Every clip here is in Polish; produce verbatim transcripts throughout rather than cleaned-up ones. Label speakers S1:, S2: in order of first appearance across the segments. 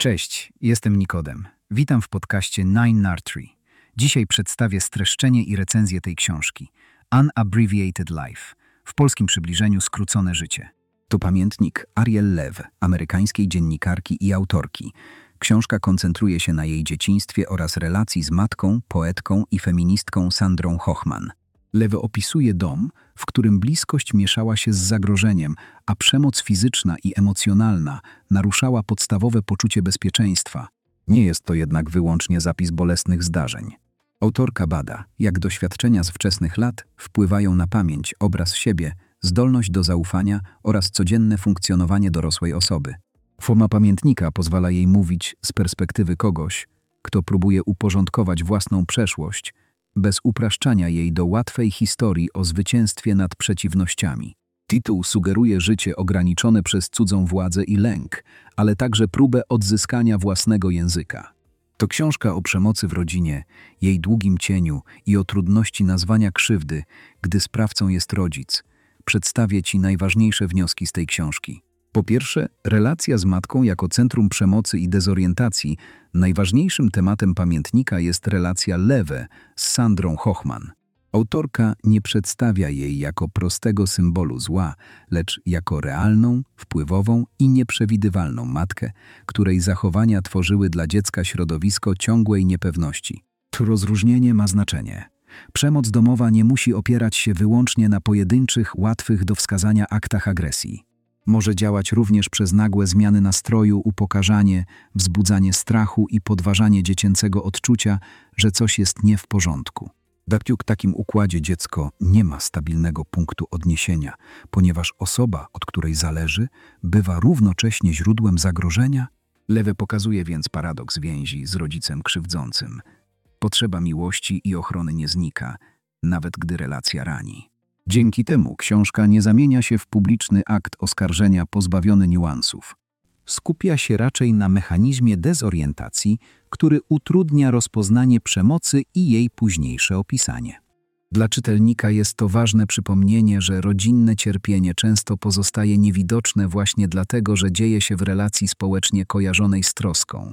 S1: Cześć, jestem Nikodem. Witam w podcaście Nine Nartree. Dzisiaj przedstawię streszczenie i recenzję tej książki Unabbreviated Life, w polskim przybliżeniu Skrócone życie. To pamiętnik Ariel Lew, amerykańskiej dziennikarki i autorki. Książka koncentruje się na jej dzieciństwie oraz relacji z matką, poetką i feministką Sandrą Hochman. Lew opisuje dom, w którym bliskość mieszała się z zagrożeniem, a przemoc fizyczna i emocjonalna naruszała podstawowe poczucie bezpieczeństwa. Nie jest to jednak wyłącznie zapis bolesnych zdarzeń. Autorka bada, jak doświadczenia z wczesnych lat wpływają na pamięć, obraz siebie, zdolność do zaufania oraz codzienne funkcjonowanie dorosłej osoby. Forma pamiętnika pozwala jej mówić z perspektywy kogoś, kto próbuje uporządkować własną przeszłość, bez upraszczania jej do łatwej historii o zwycięstwie nad przeciwnościami. Tytuł sugeruje życie ograniczone przez cudzą władzę i lęk, ale także próbę odzyskania własnego języka. To książka o przemocy w rodzinie, jej długim cieniu i o trudności nazwania krzywdy, gdy sprawcą jest rodzic. Przedstawię Ci najważniejsze wnioski z tej książki. Po pierwsze, relacja z matką jako centrum przemocy i dezorientacji. Najważniejszym tematem pamiętnika jest relacja Lew z Sandrą Hochman. Autorka nie przedstawia jej jako prostego symbolu zła, lecz jako realną, wpływową i nieprzewidywalną matkę, której zachowania tworzyły dla dziecka środowisko ciągłej niepewności. To rozróżnienie ma znaczenie. Przemoc domowa nie musi opierać się wyłącznie na pojedynczych, łatwych do wskazania aktach agresji. Może działać również przez nagłe zmiany nastroju, upokarzanie, wzbudzanie strachu i podważanie dziecięcego odczucia, że coś jest nie w porządku. W takim układzie dziecko nie ma stabilnego punktu odniesienia, ponieważ osoba, od której zależy, bywa równocześnie źródłem zagrożenia. Lew pokazuje więc paradoks więzi z rodzicem krzywdzącym. Potrzeba miłości i ochrony nie znika, nawet gdy relacja rani. Dzięki temu książka nie zamienia się w publiczny akt oskarżenia pozbawiony niuansów. Skupia się raczej na mechanizmie dezorientacji, który utrudnia rozpoznanie przemocy i jej późniejsze opisanie. Dla czytelnika jest to ważne przypomnienie, że rodzinne cierpienie często pozostaje niewidoczne właśnie dlatego, że dzieje się w relacji społecznie kojarzonej z troską.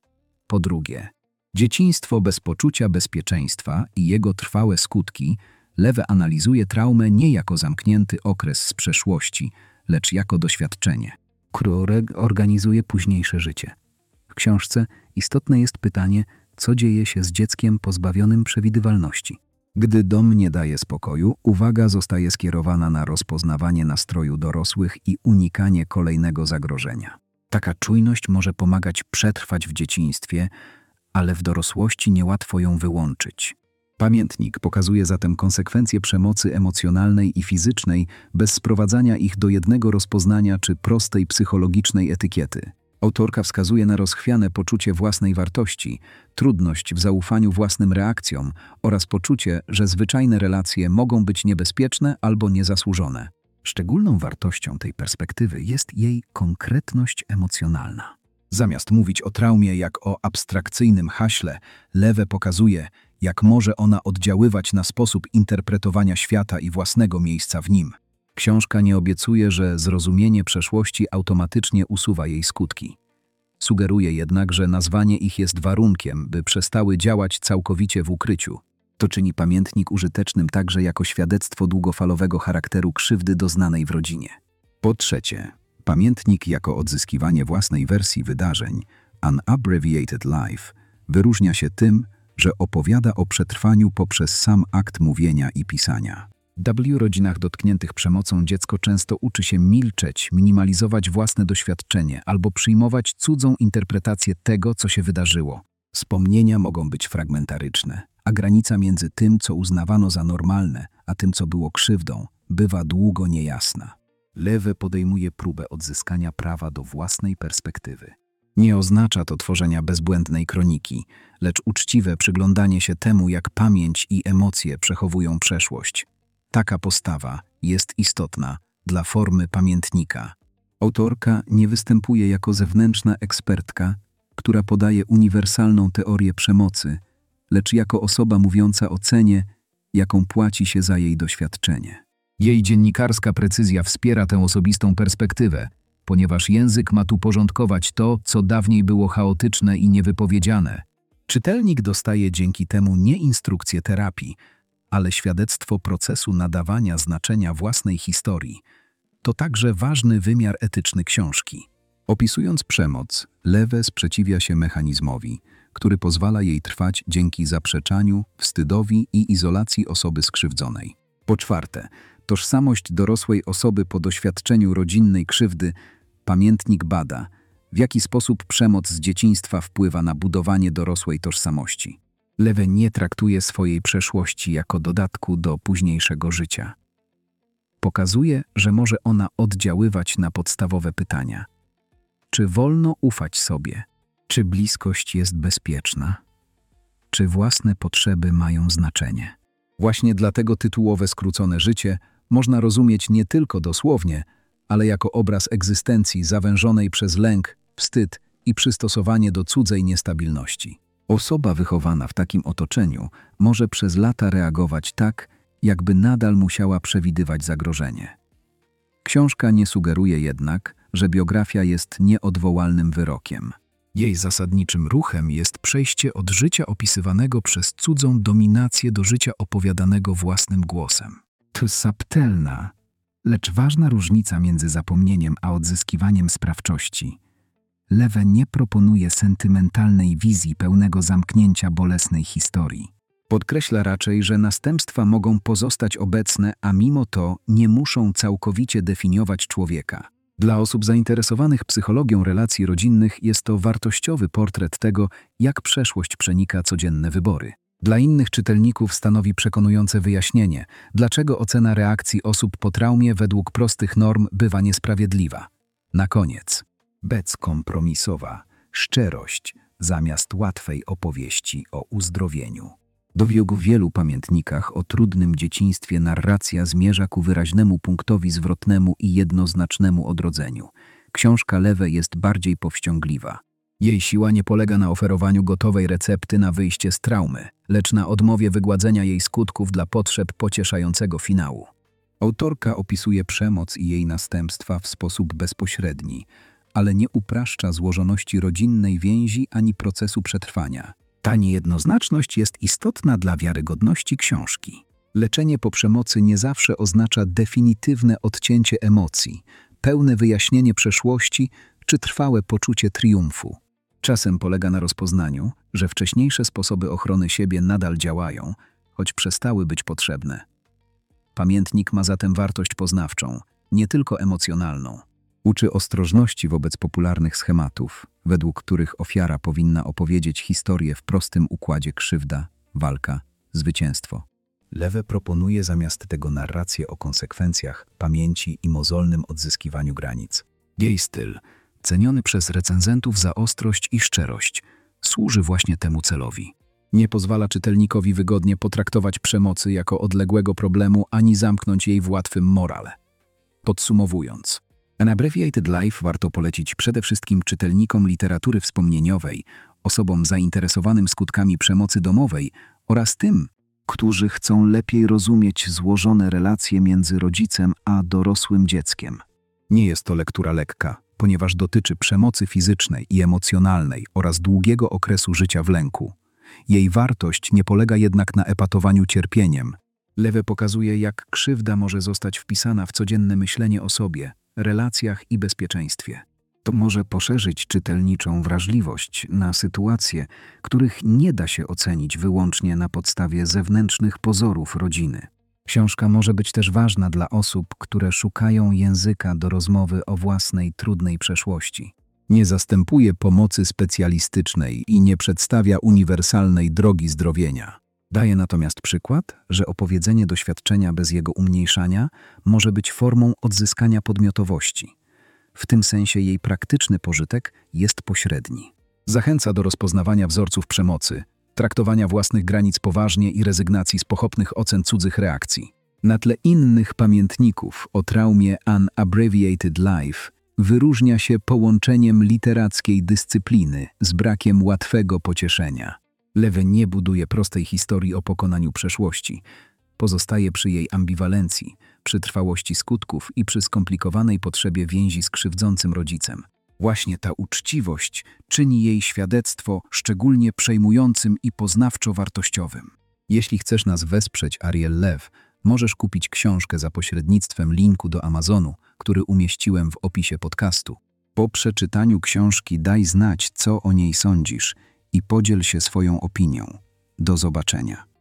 S1: Po drugie, dzieciństwo bez poczucia bezpieczeństwa i jego trwałe skutki. Lew analizuje traumę nie jako zamknięty okres z przeszłości, lecz jako doświadczenie, które organizuje późniejsze życie. W książce istotne jest pytanie, co dzieje się z dzieckiem pozbawionym przewidywalności. Gdy dom nie daje spokoju, uwaga zostaje skierowana na rozpoznawanie nastroju dorosłych i unikanie kolejnego zagrożenia. Taka czujność może pomagać przetrwać w dzieciństwie, ale w dorosłości niełatwo ją wyłączyć. Pamiętnik pokazuje zatem konsekwencje przemocy emocjonalnej i fizycznej bez sprowadzania ich do jednego rozpoznania czy prostej psychologicznej etykiety. Autorka wskazuje na rozchwiane poczucie własnej wartości, trudność w zaufaniu własnym reakcjom oraz poczucie, że zwyczajne relacje mogą być niebezpieczne albo niezasłużone. Szczególną wartością tej perspektywy jest jej konkretność emocjonalna. Zamiast mówić o traumie jak o abstrakcyjnym haśle, Lew pokazuje, jak może ona oddziaływać na sposób interpretowania świata i własnego miejsca w nim. Książka nie obiecuje, że zrozumienie przeszłości automatycznie usuwa jej skutki. Sugeruje jednak, że nazwanie ich jest warunkiem, by przestały działać całkowicie w ukryciu. To czyni pamiętnik użytecznym także jako świadectwo długofalowego charakteru krzywdy doznanej w rodzinie. Po trzecie, pamiętnik jako odzyskiwanie własnej wersji wydarzeń, Unabbreviated Life, wyróżnia się tym, że opowiada o przetrwaniu poprzez sam akt mówienia i pisania. W rodzinach dotkniętych przemocą dziecko często uczy się milczeć, minimalizować własne doświadczenie albo przyjmować cudzą interpretację tego, co się wydarzyło. Wspomnienia mogą być fragmentaryczne, a granica między tym, co uznawano za normalne, a tym, co było krzywdą, bywa długo niejasna. Lew podejmuje próbę odzyskania prawa do własnej perspektywy. Nie oznacza to tworzenia bezbłędnej kroniki, lecz uczciwe przyglądanie się temu, jak pamięć i emocje przechowują przeszłość. Taka postawa jest istotna dla formy pamiętnika. Autorka nie występuje jako zewnętrzna ekspertka, która podaje uniwersalną teorię przemocy, lecz jako osoba mówiąca o cenie, jaką płaci się za jej doświadczenie. Jej dziennikarska precyzja wspiera tę osobistą perspektywę, ponieważ język ma tu porządkować to, co dawniej było chaotyczne i niewypowiedziane. Czytelnik dostaje dzięki temu nie instrukcję terapii, ale świadectwo procesu nadawania znaczenia własnej historii. To także ważny wymiar etyczny książki. Opisując przemoc, Lewe sprzeciwia się mechanizmowi, który pozwala jej trwać dzięki zaprzeczaniu, wstydowi i izolacji osoby skrzywdzonej. Po czwarte, tożsamość dorosłej osoby po doświadczeniu rodzinnej krzywdy. Pamiętnik bada, w jaki sposób przemoc z dzieciństwa wpływa na budowanie dorosłej tożsamości. Lewe nie traktuje swojej przeszłości jako dodatku do późniejszego życia. Pokazuje, że może ona oddziaływać na podstawowe pytania. Czy wolno ufać sobie? Czy bliskość jest bezpieczna? Czy własne potrzeby mają znaczenie? Właśnie dlatego tytułowe skrócone życie można rozumieć nie tylko dosłownie, ale jako obraz egzystencji zawężonej przez lęk, wstyd i przystosowanie do cudzej niestabilności. Osoba wychowana w takim otoczeniu może przez lata reagować tak, jakby nadal musiała przewidywać zagrożenie. Książka nie sugeruje jednak, że biografia jest nieodwołalnym wyrokiem. Jej zasadniczym ruchem jest przejście od życia opisywanego przez cudzą dominację do życia opowiadanego własnym głosem. To subtelna, lecz ważna różnica między zapomnieniem a odzyskiwaniem sprawczości. Lewe nie proponuje sentymentalnej wizji pełnego zamknięcia bolesnej historii. Podkreśla raczej, że następstwa mogą pozostać obecne, a mimo to nie muszą całkowicie definiować człowieka. Dla osób zainteresowanych psychologią relacji rodzinnych jest to wartościowy portret tego, jak przeszłość przenika codzienne wybory. Dla innych czytelników stanowi przekonujące wyjaśnienie, dlaczego ocena reakcji osób po traumie według prostych norm bywa niesprawiedliwa. Na koniec, bezkompromisowa szczerość zamiast łatwej opowieści o uzdrowieniu. Do w wielu pamiętnikach o trudnym dzieciństwie narracja zmierza ku wyraźnemu punktowi zwrotnemu i jednoznacznemu odrodzeniu. Książka Lewe jest bardziej powściągliwa. Jej siła nie polega na oferowaniu gotowej recepty na wyjście z traumy, lecz na odmowie wygładzenia jej skutków dla potrzeb pocieszającego finału. Autorka opisuje przemoc i jej następstwa w sposób bezpośredni, ale nie upraszcza złożoności rodzinnej więzi ani procesu przetrwania. Ta niejednoznaczność jest istotna dla wiarygodności książki. Leczenie po przemocy nie zawsze oznacza definitywne odcięcie emocji, pełne wyjaśnienie przeszłości czy trwałe poczucie triumfu. Czasem polega na rozpoznaniu, że wcześniejsze sposoby ochrony siebie nadal działają, choć przestały być potrzebne. Pamiętnik ma zatem wartość poznawczą, nie tylko emocjonalną. Uczy ostrożności wobec popularnych schematów, według których ofiara powinna opowiedzieć historię w prostym układzie krzywda, walka, zwycięstwo. Lewe proponuje zamiast tego narrację o konsekwencjach, pamięci i mozolnym odzyskiwaniu granic. Jej styl, ceniony przez recenzentów za ostrość i szczerość, służy właśnie temu celowi. Nie pozwala czytelnikowi wygodnie potraktować przemocy jako odległego problemu ani zamknąć jej w łatwym morale. Podsumowując, An Abbreviated Life warto polecić przede wszystkim czytelnikom literatury wspomnieniowej, osobom zainteresowanym skutkami przemocy domowej oraz tym, którzy chcą lepiej rozumieć złożone relacje między rodzicem a dorosłym dzieckiem. Nie jest to lektura lekka, ponieważ dotyczy przemocy fizycznej i emocjonalnej oraz długiego okresu życia w lęku. Jej wartość nie polega jednak na epatowaniu cierpieniem. Lewe pokazuje, jak krzywda może zostać wpisana w codzienne myślenie o sobie, relacjach i bezpieczeństwie. To może poszerzyć czytelniczą wrażliwość na sytuacje, których nie da się ocenić wyłącznie na podstawie zewnętrznych pozorów rodziny. Książka może być też ważna dla osób, które szukają języka do rozmowy o własnej trudnej przeszłości. Nie zastępuje pomocy specjalistycznej i nie przedstawia uniwersalnej drogi zdrowienia. Daje natomiast przykład, że opowiedzenie doświadczenia bez jego umniejszania może być formą odzyskania podmiotowości. W tym sensie jej praktyczny pożytek jest pośredni. Zachęca do rozpoznawania wzorców przemocy, traktowania własnych granic poważnie i rezygnacji z pochopnych ocen cudzych reakcji. Na tle innych pamiętników o traumie An Abbreviated Life wyróżnia się połączeniem literackiej dyscypliny z brakiem łatwego pocieszenia. Lewe nie buduje prostej historii o pokonaniu przeszłości. Pozostaje przy jej ambiwalencji, przy trwałości skutków i przy skomplikowanej potrzebie więzi z krzywdzącym rodzicem. Właśnie ta uczciwość czyni jej świadectwo szczególnie przejmującym i poznawczo wartościowym. Jeśli chcesz nas wesprzeć, Ariel Lew, możesz kupić książkę za pośrednictwem linku do Amazonu, który umieściłem w opisie podcastu. Po przeczytaniu książki daj znać, co o niej sądzisz i podziel się swoją opinią. Do zobaczenia.